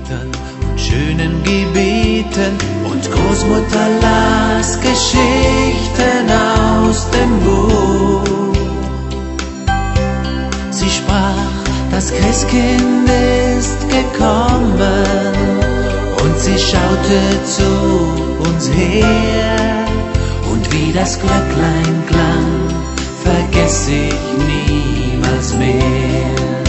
und schönen Gebeten, und Großmutter las Geschichten aus dem Buch. Sie sprach, das Christkind ist gekommen, und sie schaute zu uns her, und wie das Glöcklein klang, vergess ich niemals mehr.